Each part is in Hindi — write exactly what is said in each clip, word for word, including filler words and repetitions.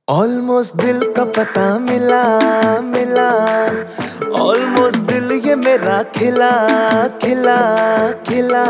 ऑलमोस्ट दिल का पता मिला मिला, ऑलमोस्ट दिल ये मेरा खिला खिला खिला।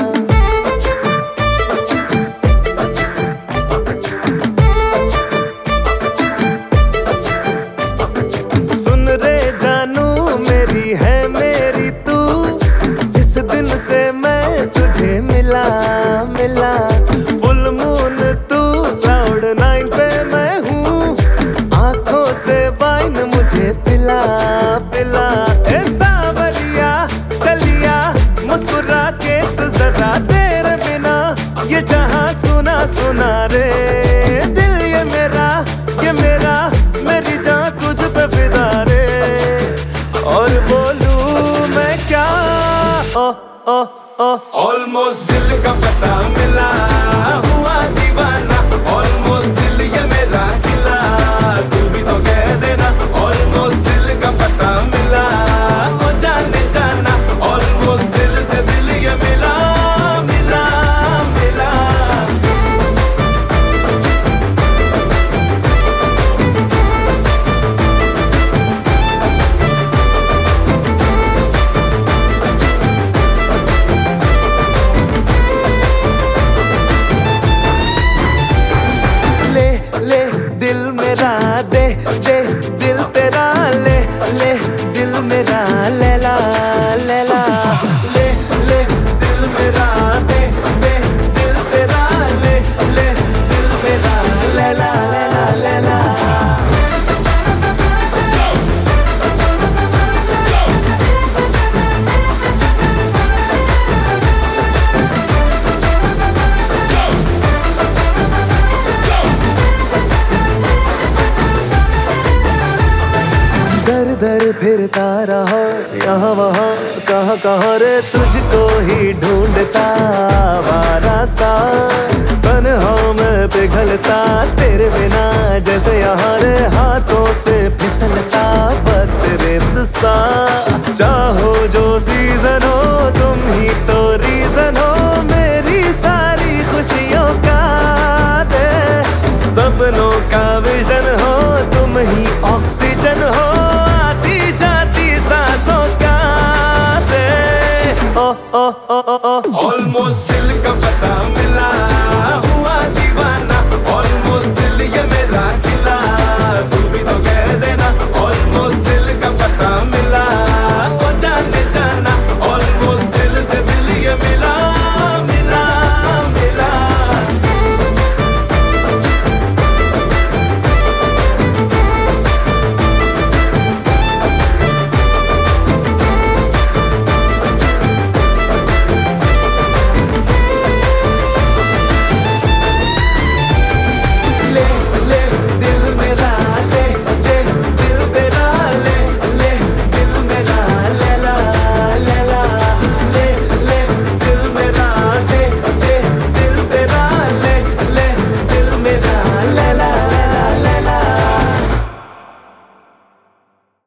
सुन रे जानू मेरी है मेरी तू, जिस दिन से मैं तुझे मिला मिला। फुल मून तू क्लाउड नाइन पे मैं हूँ, आंखों से वाइन मुझे पिला पिला। ए सावरिया चलिया मुस्कुरा के तू जरा देर बिना, ये जहां सुना सुना रे दिल ये मेरा ये मेरा, मेरी जान तुझ पे फिदा रे। और बोलूं मैं क्या ओ ओ ओ ऑलमोस्ट दिल का पता मिला, हुआ दीवाना। ऑलमोस्ट दिल ये मेरा खिला, तू भी तो कह देना। ऑलमोस्ट दिल का पता मिला, हो जाने जाना। ऑलमोस्ट दिल से दिल ये मिला मिला मिला। ले ले दिल मेरा दे दे दिल तेरा, ले ले दिल मेरा लैला लैला। ले ले दिल मेरा दे दे दिल तेरा, ले ले दिल मेरा लैला लैला लैला। दर दर फिरता रहा यहाँ वहाँ कहाँ कहाँ रे, तुझको ही ढूंढता वारा सा। तन्हा में पिघलता तेरे बिना, जैसे यहाँ रे हाथों से फिसलता वक्त रेत सा। चाहो जो सीजन हो तुम ही तो रीजन हो, मेरी सारी खुशियों का दे। सपनों का विजन हो तुम ही ऑक्सीजन हो, आती जाती सांसों का दे। ओ ओ ओ ओ ओ ऑलमोस्ट दिल का